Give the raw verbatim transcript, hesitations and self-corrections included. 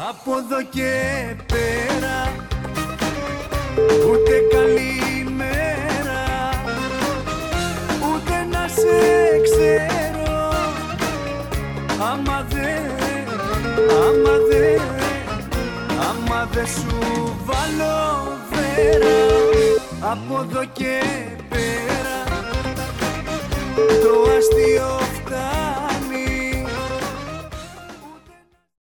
Από εδώ και πέρα ούτε καλημέρα, ούτε να σε ξέρω. Άμα δε, άμα δε, άμα δε σου βάλω βέρα. Από εδώ και